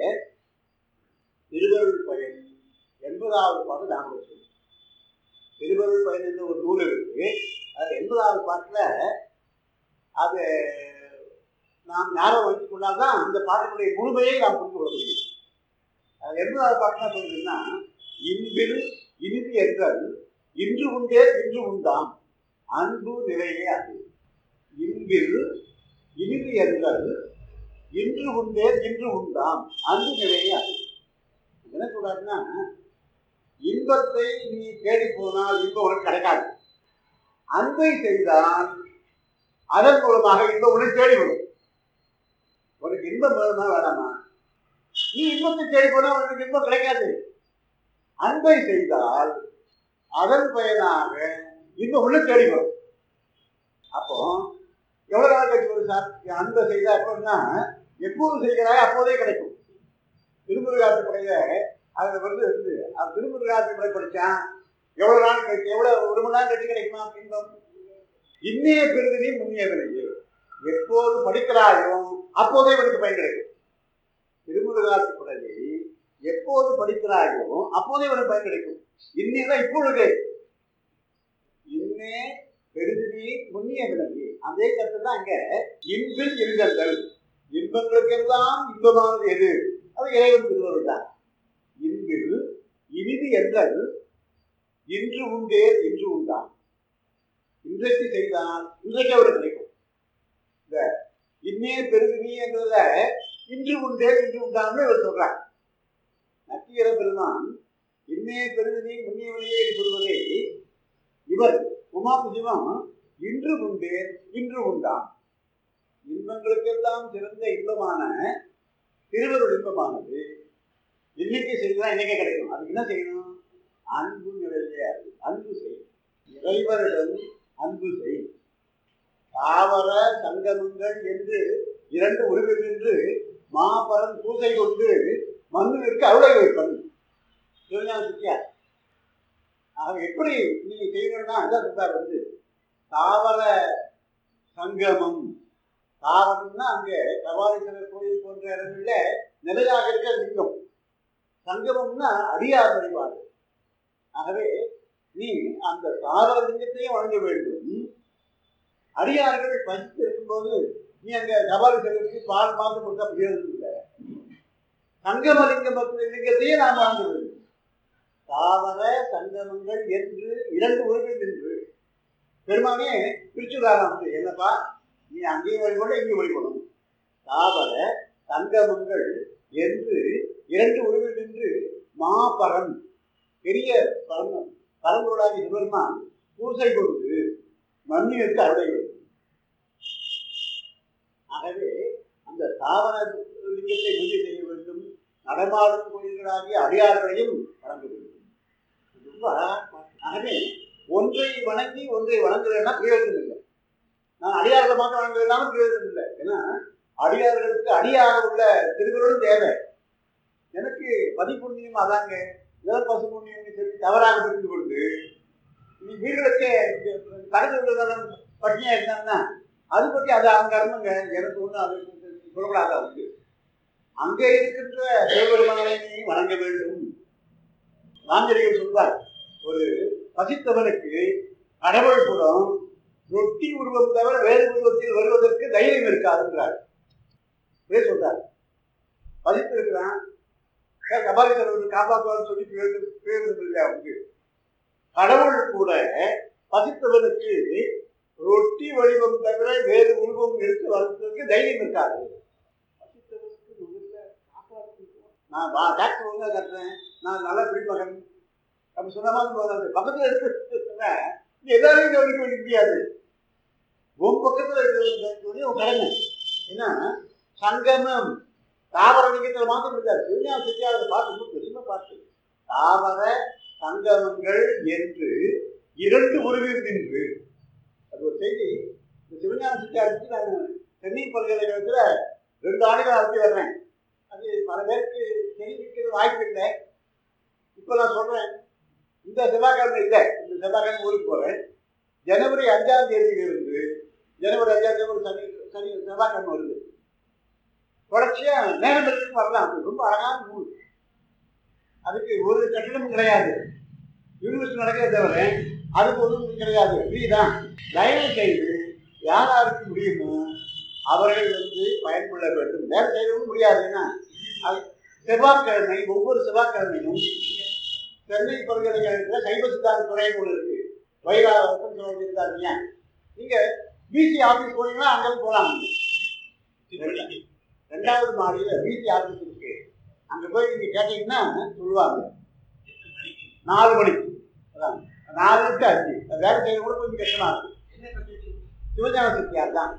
B: திருவருள் பயன் 80வது பாட்டு நாம் வச்சோம். திருவருள் பயன் என்ற ஒரு நூல் இருக்கு. அது 80வது பாட்டுல அது நாம் ஞாபகம் வைத்துக் கொண்டால்தான் அந்த பாட்டினுடைய முழுமையை நாம் புரிந்து கொள்ள முடியும். அது 80வது பாட்டு என்ன சொல்றதுன்னா, இன்பில் இனிது என்றால் இன்று உண்டே இன்று உண்டாம் அன்பு நிறையே அது. இன்பில் இனிது என்றால் இன்று உண்டே இன்று உண்டாம் அன்பு நிறையே அது. என்ன சொல்றாருன்னா, இன்பத்தை நீ தேடி போனால் இன்பம் உனக்கு கிடைக்காது. அன்பை செய்தால் அதன் மூலமாக இன்பம் உனக்கு தேடி வரும். உனக்கு இன்பம் வேணுமா வேணாமா? நீ இன்பத்தை தேடி போனால் உனக்கு இன்பம் கிடைக்காது. அன்பை செய்தால் அதன் பயனாக இன்பம் உள்ள தேடி வரும். அப்போ எவ்வளவு நாள் கழிச்சு வரும் சார்? அன்பை செய்தா எப்படின்னா எப்போது செய்கிறாய் அப்போதே கிடைக்கும். திருமுருகாற்று படையில அதுல வந்து இருந்து அது திருமுருகாற்று படை படிச்சான். எவ்வளவு நாள் கழிச்சு, எவ்வளவு 1 மணி நேரம் கழிச்சு கிடைக்குமா இன்பம்? இன்னைய பெருதினி முன்னிய வினையே எப்போது படிக்கிறாயோ அப்போதே உனக்கு பயன் கிடைக்கும். திருமுருகாற்று படையை எப்போது படிக்கிறாயோ அப்போதே உனக்கு பயன் கிடைக்கும். இன்னைதான் இப்பொழுது இன்னே பெருதினி முன்னிய வினையே அதே கருத்து தான் இங்க. இன்பில் இருந்தல் இன்பங்களுக்கெல்லாம் இன்பமானது எது? அது இறைவன் திருவருள் தான். இன்பில் இனிது என்றல் இன்று உண்டே இன்று உண்டாம். இன்றைக்கு செய்தால் இன்றைக்கு அவருக்கு கிடைக்கும். இந்த இன்னே பெருதினி என்றத இன்று உண்டே இன்று உண்டான்னு இவர் சொல்றார். நக்கீர பெருமான் இன்னே பெருதினி முன்னியவனையே சொல்வதை இவர் உமாபுஜிவம் இன்று உண்டே இன்று உண்டாம். இன்பங்களுக்கெல்லாம் சிறந்த இன்பமான திருவருள் இன்பமானது இன்னைக்கு செய்தால் இன்னைக்கே கிடைக்கும். அதுக்கு என்ன செய்யணும்? அன்பு நிறைய அன்பு செய், இறைவரிடம் அன்பு செய். தாவர சங்கமங்கள் என்று 2 உருவில் நின்று மாபரன் பூசை கொண்டு மண்ணிற்கு அருளை வைப்பன் சிவஞான சித்தியார். ஆக எப்படி நீ செய்யணும்னா அதான் சொல்றார் வந்து தாவர சங்கமம். தாவரம்னா அங்கே கபாலீஸ்வரர் கோயில் போன்ற இடங்கள்ல நிலையாக இருக்க லிங்கம். சங்கமம்னா அடியார் வழிபாடு. ஆகவே நீ அந்த தாவர லிங்கத்தையும் வழங்க வேண்டும். அடியார்கள் பசித்து இருக்கும்போது நீ அங்க கபாலீஸ்வரருக்கு பால் மாதம் கொடுக்க முடியாது இல்லை. சங்கமலிங்கம் லிங்கத்தையே நாம் வழங்க வேண்டும். தாவர சங்கமங்கள் என்று 2 உருவில் நின்று பெருமானே பிரிச்சுதாரம். என்னப்பா நீ அங்கேயும் வழிபட இங்கேயும் வழிபடணும். தாவர சங்கமங்கள் என்று 2 உருவில் நின்று மாபரன் பெரிய பரம்பொருளாகி சிவருமான் பூசை கொடுத்து மண்ணிற்கு அருளை வேண்டும். ஆகவே அந்த ஸ்தாபன லிங்கத்தை பூஜை செய்ய வேண்டும். நடமாடும் கோயில்களாகிய அடியார்களையும் வணங்க வேண்டும். ரொம்ப அழகாக. ஆகவே ஒன்றை வணங்கி ஒன்றை வணங்குறதுனா பிரயோஜனம் இல்லை. நான் அடியார்களை மாற்ற வணங்குறதுனாலும் பிரயோஜனம் இல்லை. ஏன்னா அடியார்களுக்கு அடியாக உள்ள திருக்குறளும் தேவை. எனக்கு பதிப்புண்ணியம் அதாங்க, இதெல்லாம் பசு புண்ணியம் சொல்லி தவறாக புரிந்து கொண்டு நீ வீடுகளுக்கே கடவுள் பட்டினியா இருந்தாங்கன்னா அது பற்றி அது அவங்க கர்மங்க, எனக்கு ஒன்றும் அது சொல்லக்கூடாது. அவங்க அங்கே இருக்கின்ற சிவபெருமானை நீ வணங்க வேண்டும். காந்தியடிகள் சொல்வார், ஒரு பசித்தவனுக்கு கடவுள் புறம் ரொட்டி உருவம் தவிர வேறு உருவத்தில் வருவதற்கு தைரியம் இருக்காதுன்றார். சொல்றார், பசித்து இருக்கிறான், கபாலி தலைவர் காப்பாற்றுவான்னு சொல்லி பிரயோஜனம் இல்லை. அவனுக்கு கடவுள் கூட பசித்தவனுக்கு ரொட்டி வடிவம் தவிர வேறு உருவம் எடுத்து வர்றதுக்கு தைரியம் இருக்காது. பசித்தவனுக்கு முதல்ல காப்பாற்று. நான் டாக்டர் ஒழுங்கா கட்டுறேன், நான் நல்லா பிடிமகன் அப்படி சொன்ன மாதிரி பக்கத்தில் எடுத்து எல்லாரையும் கவனிக்க வேண்டிய முடியாது. உன் பக்கத்தில் இருக்கிறது உன் கடமை. ஏன்னா சங்கமம் தாவர லிங்கத்தில் மாற்றம் இருக்காது. திருஞான சித்தியாளர் பார்த்து பெருமை பார்த்து தாவர சங்கமங்கள் என்று 2 உருவில் நின்று, அது ஒரு செய்தி. இந்த சிவஞான சித்தியாளருக்கு நான் சென்னை பல்கலைக்கழகத்தில் 2 ஆண்டுகள் நடத்தி வர்றேன். அது பல பேருக்கு தெரிவிக்கிறது வாய்ப்பு இல்லை. இப்போ நான் சொல்றேன், இந்த செவ்வாய்க்கிழமை இல்லை, இந்த செவ்வாய்க்கிழமை ஊருக்கு போறேன். ஜனவரி 5ஆம் தேதியிலிருந்து ஜனவரி 5ஆம் தேதி ஒரு சனி செவ்வாய்க்கிழமை வருது. தொடர்ச்சியா நேரம் இருக்கு வரலாம். ரொம்ப அழகான நூல். அதுக்கு ஒரு கட்டணமும் கிடையாது. யூனிவர்சிட்டி நடக்கிறத தவிர அதுக்கு ஒன்றும் கிடையாது. ஃப்ரீதான். தயவு செய்து யாராருக்கு முடியுமோ அவர்கள் பயன்பட வேண்டும். வேலை செய்யவும் முடியாதுன்னா அது செவ்வாய்க்கிழமை, ஒவ்வொரு செவ்வாய்க்கிழமையும் சென்னை பல்கலைக்கழகத்தில் சைவ சித்தாந்த துறைன்னு ஒன்று இருக்கு. வைராவதம் சொல்லியிருந்தாருங்க. நீங்க பிசி ஆஃபீஸ் போனீங்கன்னா அங்கே போகலாம். 2வது மாடியில் பிசி ஆஃபீஸ் இருக்கு. அங்கே போய் நீங்க கேட்டீங்கன்னா சொல்லுவாங்க. 4 மணிக்கு 4 டு 5 வேலை செய்ய கூட கொஞ்சம் கஷ்டமா இருக்கு. சிவஞான சித்தியார் தான்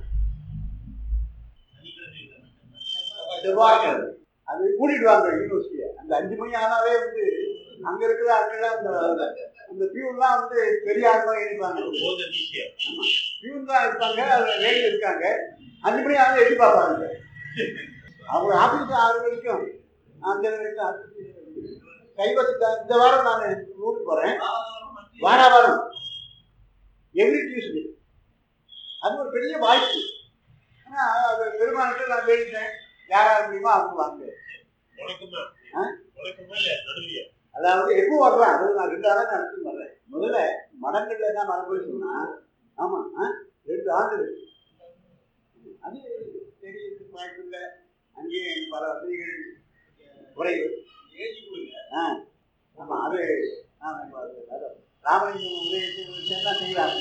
B: செவ்வாய்க்கிழமை அது கூட்டிடுவாங்க யூனிவர்சிட்டியை. அந்த 5 மணி ஆனாவே அங்க இருக்கிற ஆட்கள் அந்த பியூன்லாம் பெரிய ஆட்களா இருப்பாங்க. பியூன் தான் இருப்பாங்க, அதுல வேலையில் இருக்காங்க. 5 மணி ஆனாலும் எட்டி பார்ப்பாங்க. அவங்க ஆபீஸ் 6 வரைக்கும் அந்த சைவ சித்தாந்தம். இந்த வாரம் நான் ஊருக்கு போறேன். வாரம் எவ்ரி டியூஸ்டே. அது ஒரு பெரிய வாய்ப்பு. ஆனா அது பெருமானத்தை நான் வேண்டிட்டேன். யாராவது முடியுமா அவங்க வாங்க. அதாவது எப்போ வர்றேன், அது நான் 2 ஆண்டு நடத்தி வர்றேன். முதல்ல மடங்கள்ல என்ன மரபு சொன்னா, ஆமா 2 ஆண்டுகள் அது தெரியறதுக்கு வாய்ப்பு இல்லை. அங்கேயே பல வசதிகள் குறைவு. ஆமா அது ராமலிங்கம் உதயத்தை செய்யலாம்.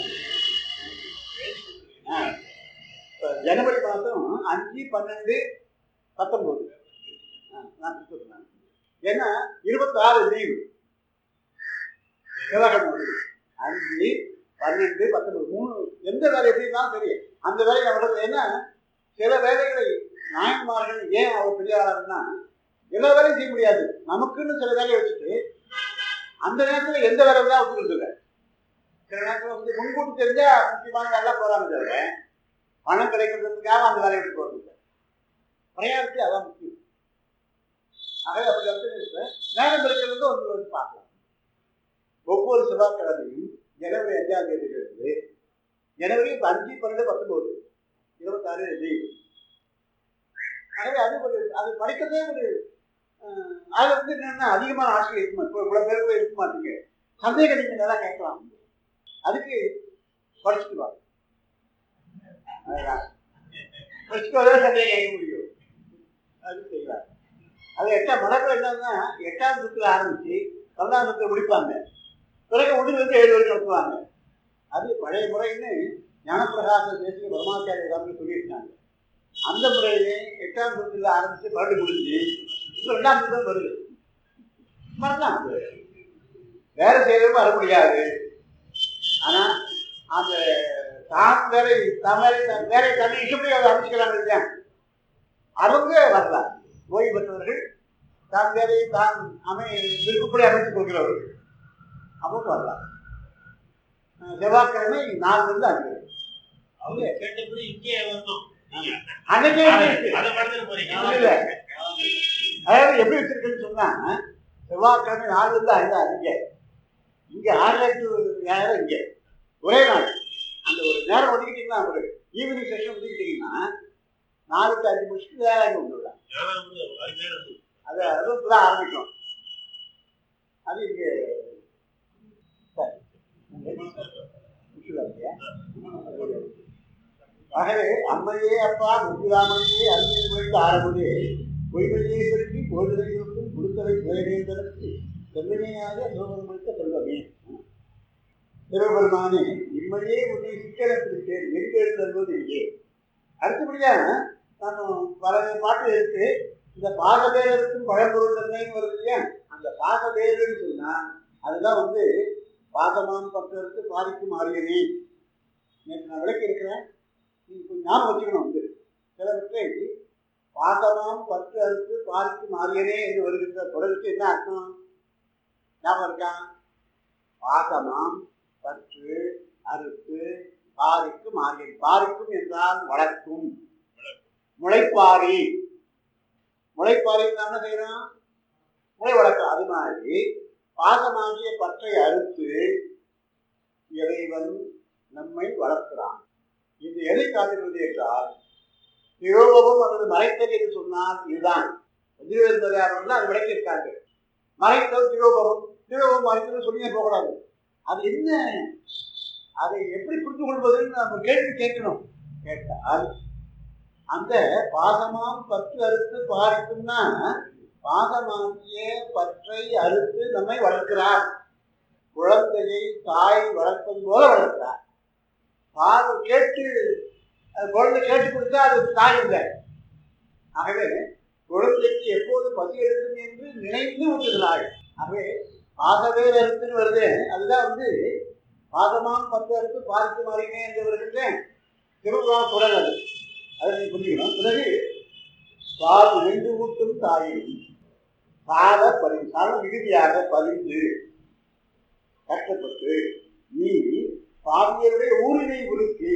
B: ஜனவரி மாதம் 5, 12, 19 நான் சொல்றேன். ஏன்னா 26 லீவு செவ்வாய்க்கிழமை. 5, 12, 19 3 எந்த வேலை எப்படின்னாலும் சரி அந்த வேலையை நடக்குது. ஏன்னா சில வேலைகளை நாயன்மார்கள் ஏன் அவர் பெரியாளர்னா எல்லா வேலையும் செய்ய முடியாது. நமக்குன்னு சில வேலையை வச்சுட்டு அந்த நேரத்தில் எந்த வேலை தான் ஒத்துக்கிறது இல்லை. சில நேரத்தில் முன்கூட்டி தெரிஞ்சா முக்கியமான வேலை போறாங்க தவிர பணம் கிடைக்கிறதுக்காக அந்த வேலையை விட்டு போறது இல்லை. பிரயாரிட்டி அதான் முக்கியம். ஆகவே அப்படி நேரம் இருக்கிறது ஒன்று பார்க்கலாம். ஒவ்வொரு செவ்வாய்க்கிழமையும் ஜனவரி 5ஆம் தேதியிலிருந்து ஜனவரி 5, 12, 19 26 லீவு. ஆகவே அது படிக்கிறதே அதில் என்னன்னா அதிகமான ஆட்கள் இருக்குமா. இப்போ இவ்வளோ பேருக்கு இருக்க மாட்டீங்க. சந்தேகம் நீங்க நல்லா கேட்கலாம். அதுக்கு படிச்சுட்டு வாங்க. படிச்சுட்டு வரவே சந்தேகம் கேட்க முடியும். அது செய்யலாம். அது 8ஆம் மடக்கில் என்னன்னா 8ஆம் சுற்றுல ஆரம்பிச்சு 12ஆம் சுற்றுல முடிப்பாங்க. பிறகு 1 to 7 வரைக்கும் நடத்துவாங்க. அது பழைய முறைன்னு ஞானப்பிரகாச தேசிய பிரம்மாச்சாரிய சொல்லியிருக்காங்க. அந்த முறையிலே 8ஆம் சுற்றுல ஆரம்பிச்சு 12 முடிஞ்சு இப்போ 2ஆம் சுற்று வருது. மறந்தான் வேலை செய்யறதும் வர முடியாது. ஆனா அந்த தான் வேலை வேலை தண்ணி இப்படி அதை அமைச்சுக்கிறாங்க இல்லையா, அவங்க வரலாம். ஓய்வு பெற்றவர்கள் தான் வேலையை தான் விருப்பப்படி அமைத்துக் கொள்கிறவர்கள் அவங்க வரலாம். செவ்வாய்க்கிழமை 4 to 5 அவங்க கேட்டபடி இங்கே வரணும். அன்னைக்கே அதாவது எப்படி வச்சிருக்குன்னு சொன்னா, செவ்வாய்க்கிழமை 4 to 5 இங்கே, இங்க 6 to 7 இங்கே ஒரே நாள். அந்த ஒரு நேரம் ஒதுக்கிட்டீங்கன்னா, ஒரு ஈவினிங் செஷன் ஒதுக்கிட்டீங்கன்னா 4 to 5 முடிச்சுட்டு வேலை வந்துடலாம். அது அதுதான் ஆரம்பிக்கும். அது இங்கே ஆகவே அம்மையே அப்பா முத்துராமனையே அன்பில் முறைந்து ஆரம்பதே பொய்மையை பற்றி பொழுதுகளுக்கும் கொடுத்தவை வேதேந்தனுக்கு செல்வனையாக சோதனை முடித்த செல்வமே. சிவபெருமானே, இம்மையே உன்னை சிக்கனத்திருக்கேன் எங்கு எழுந்தல்வது இங்கே. அடுத்தபடியாக நான் பல பாட்டு இருக்கு. இந்த பாகபேரருக்கும் பழம்பொருள் தன்மைன்னு வருது இல்லையா, அந்த பாகபேருன்னு சொன்னா அதுதான் பாகமாம் பக்தருக்கு பாதிக்கும் ஆரியனே. நேற்று நான் விளக்கி இருக்கிறேன், நீங்க கொஞ்சம் ஞாபகம் வச்சுக்கணும். சிலவற்றை பாகமாம் பற்று அறுத்து பாதிக்கும் ஆரியனே என்று வருகின்ற தொடருக்கு என்ன அர்த்தம் ஞாபகம் இருக்கா? பாகமாம் பற்று அறுத்து பாரிக்கும் ஆரியன். பாரிக்கும் என்றால் வளர்க்கும். முளைப்பாரி, முளைப்பாரி என்ன செய்யறோம்? முளை வளர்க்கும். அது மாதிரி பாகமாகிய பற்றை அறுத்து இறைவன் நம்மை வளர்க்கிறான். இது எதை காட்டுகிறது என்றால், திரோபம் அல்லது மறைத்தல் என்று சொன்னால் இதுதான். அவர்கள் அது விளக்கியிருக்காங்க. மறைத்தல் திரோபம், திரோபம் மறைத்தல் சொல்லியே போகக்கூடாது. அது என்ன, அதை எப்படி புரிந்து கொள்வதுன்னு நம்ம கேள்வி கேட்கணும். கேட்டால் அந்த பாகமாம் பற்று அறுத்து பாரிக்கும்னா, பாகமாகிய பற்றை அறுத்து நம்மை வளர்க்கிறார். குழந்தையை தாய் வளர்ப்பது போல வளர்க்கிறார். பால் கேட்டு குழந்தை கேட்டு கொடுத்தா அது தாய் இல்லை. ஆகவே குழந்தைக்கு எப்போது பசி எடுக்கும் என்று நினைத்து விட்டுகிறாள். ஆகவே பாகவேர் அறுத்துன்னு வருது. அதுதான் பாகமாம் பற்று அறுத்து பாரிக்கு மாறினே என்று வருகின்ற திருவிழா தொடர். அது அதை நீங்க புரிஞ்சுக்கணும். பிறகு பால் நின்று ஊட்டும் தாயும் சால சால மிகுதியாக பதிந்து கஷ்டப்பட்டு நீ பாவியருடைய ஊரினை உருக்கி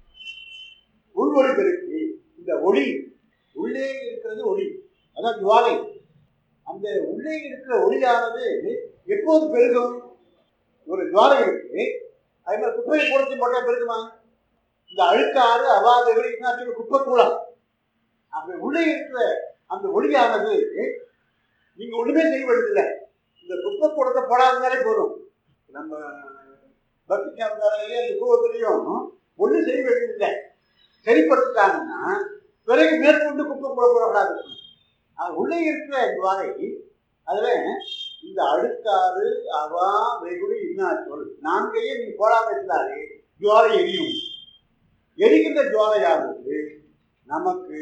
B: உள்வொளி பெருக்கி. இந்த ஒளி உள்ளே இருக்கிறது ஒளி, அதான் ஜுவாலை. அந்த உள்ளே இருக்கிற ஒளியானது எப்போது பெருகும்? ஒரு ஜுவாலை இருக்கு, அது மாதிரி குப்பையை கொடுத்து போட்டா பெருகுமா? இந்த அழுக்காறு அவாதங்கள் குப்பை கூலம். அப்படி உள்ளே இருக்கிற அந்த ஒளியானது நீங்க ஒண்ணுமே செய்ய வேண்டியதில்லை. இந்த குப்பை கூடத்தை போடாததாலே போதும். நம்ம பக்தி கேமராலேயே அந்த கூவத்திலையும் ஒன்றும் செய்ய வேண்டியதில்லை. சரிப்படுத்திட்டாங்கன்னா பிறகு மேற்கொண்டு குப்பை கூட போடக்கூடாது. அது உள்ளே இருக்கிற ஜுவாலை, அதுல இந்த அழுக்காறு அவா வெகுளி இன்னாச்சொல் 4ஐயும் நீ போடாம இருந்தாலே ஜுவாலை எரியும். எரிகின்ற ஜுவாலையானது நமக்கு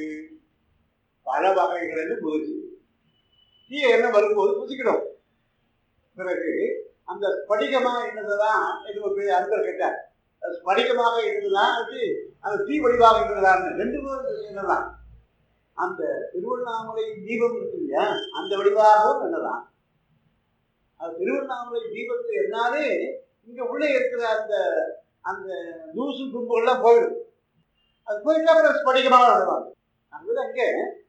B: பல வகைகளில் முயற்சி தீய எண்ணம் வரும்போது புதிக்கிறோம். பிறகு அந்த ஸ்படிகமா இருந்ததுதான் அன்பர் கேட்டார். ஸ்படிகமாக இருந்ததுதான் அந்த தீ வடிவாக இருந்ததுதான் 2 என்னதான். அந்த திருவண்ணாமலை தீபம் இருக்கு இல்லையா, அந்த வடிவாகவும் என்னதான். அது திருவண்ணாமலை தீபத்தை என்னாலே இங்க உள்ளே இருக்கிற அந்த அந்த தூசு தும்புகள்லாம் போயிடும். அது போயிட்டா அப்புறம் ஸ்படிகமாக வருவாங்க. அங்கே அங்கே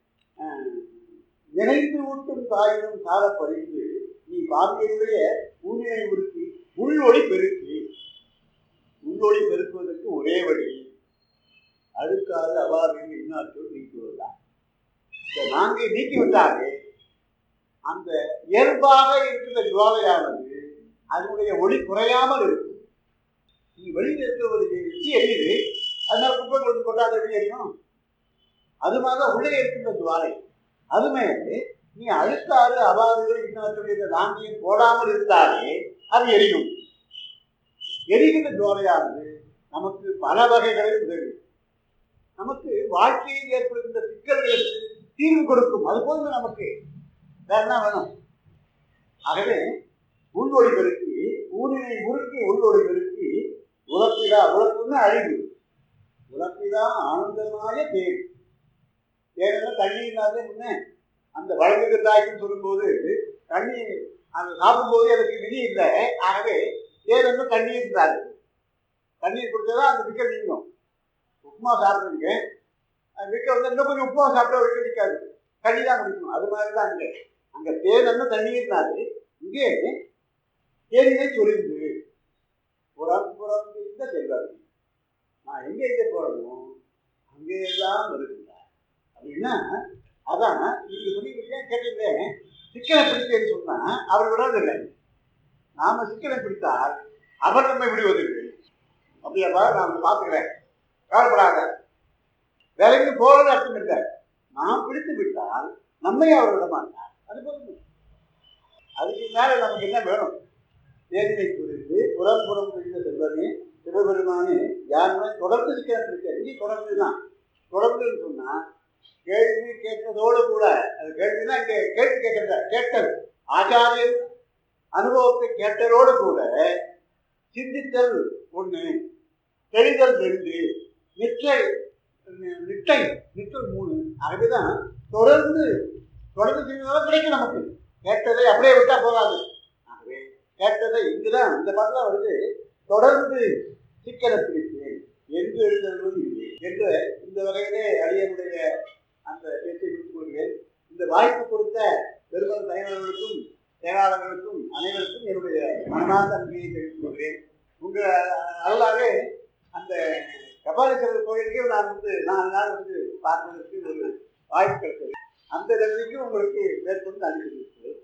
B: நினைந்து ஊட்டும் தாயினும் சார பறிந்து நீ பாக்கியுடைய ஊழியை உறுத்தி உள்ஒளி பெருக்கி. உள்ஒளி பெருக்குவதற்கு ஒரே வழி அழுக்காறு அவாவில் இன்னாற்றோடு நீக்குவதுதான். இந்த 4ஐ நீக்கிவிட்டாலே அந்த இயல்பாக இருக்கிற ஜுவாலையானது அதனுடைய ஒளி குறையாமல் இருக்கும். நீ வெளியில் இருக்கிற ஒரு எச்சி எரியுது, அதனால குப்பை கொண்டு போட்டா அதை எப்படி எரியும்? அது மாதிரி உள்ளே இருக்கின்ற ஜுவாலை. அதுமே நீ அழுக்காறு அவாறுகள் இன்னொரு 4ஐயும் போடாமல் இருந்தாலே அது எரியும். எரிகின்ற ஜுவாலையானது நமக்கு பல வகைகளில் உதவி, நமக்கு வாழ்க்கையில் ஏற்படுகின்ற சிக்கல்களுக்கு தீர்வு கொடுக்கும். அது போது நமக்கு வேற என்ன வேணும்? ஆகவே உள்வொளி பெருக்கி ஊனினை உருக்கி உள்ளொரு பெருக்கி உழப்பிடா, உழப்புன்னு அழிவு, உழப்பிடா ஆனந்தமாய தேன். தேனெல்லாம் தண்ணீர்னாலே முன்னே அந்த வழக்கு தாய்க்குன்னு சொல்லும்போது தண்ணீர் அந்த சாப்பிடும்போது எனக்கு விதி இல்லை. ஆகவே தேன் தண்ணீர் இருந்தாரு. தண்ணீர் குடிச்சதான் அந்த விக்கல் நீங்கும். உப்புமா சாப்பிடுறீங்க, விக்க இன்னும் கொஞ்சம் உப்புமா சாப்பிட்டா விக்க நிற்காது, தண்ணி தான் குடிக்கணும். அது மாதிரி தான் அங்கே தேன் தண்ணீர்னாரு. இங்கே தேனினை சொரிந்து புறம் புறம் இந்த செல்வாரு. நான் எங்கே போறணும் அங்கேயெல்லாம் வருகின்றார் அப்படின்னா, அதான் நீங்க சொன்னீங்க கேட்டீங்களே, சிக்கனை பிடித்தேன்னு சொன்னா அவர் விடுறதில்லை. நாம சிக்கனை பிடித்தால் அவர் நம்மை விடுவதில்லை. அப்படியாப்பா நான் பார்த்துக்கிறேன், கவலைப்படாத, வேலைக்கு போறது அர்த்தம் இல்லை. நாம் பிடித்து விட்டால் நம்மை அவர் விட மாட்டார். அது போதும். அதுக்கு மேல நமக்கு என்ன வேணும்? தேனினை குறித்து புறம் புறம் குறித்த செல்வனே சிவபெருமானே யாருமே தொடர்ந்து சிக்கனை பிடிக்க. இங்கே தொடர்ந்து தான். தொடர்ந்துன்னு சொன்னா கேள்வி கேட்கறதோடு கூட, அது கேள்வினா இங்கே கேள்வி கேட்கறத கேட்டல், ஆச்சாரியன் அனுபவத்தை கேட்டதோடு கூட சிந்தித்தல் ஒண்ணு, தெளிதல் 2, நிற்றல் 3. ஆகவேதான் தொடர்ந்து செய்வதால கிடைக்கும் நமக்கு. கேட்டதை அப்படியே விட்டா போகாது. ஆகவே கேட்டதை இங்குதான் இந்த பாட்டுல வருது, தொடர்ந்து சிக்கனை பிடித்தேன் என்று எழுதுவது இல்லை என்ற இந்த வகையிலே அடியனுடைய அந்த பேச்சை முடித்துக் கொள்கிறேன். இந்த வாய்ப்பு கொடுத்த பெருமன் தலைவர்களுக்கும் செயலாளர்களுக்கும் அனைவருக்கும் என்னுடைய மனமார்ந்த நன்றியை தெரிவித்துக் கொள்கிறேன். உங்க அருளாவே அந்த கபாலீஸ்வரர் கோயிலுக்கே நான் 4 நாள் பார்ப்பதற்கு ஒரு வாய்ப்பு கிடைத்தது. அந்த நன்றிக்கும் உங்களுக்கு மேற்கொண்டு நன்றி தெரிவிக்கிறேன்.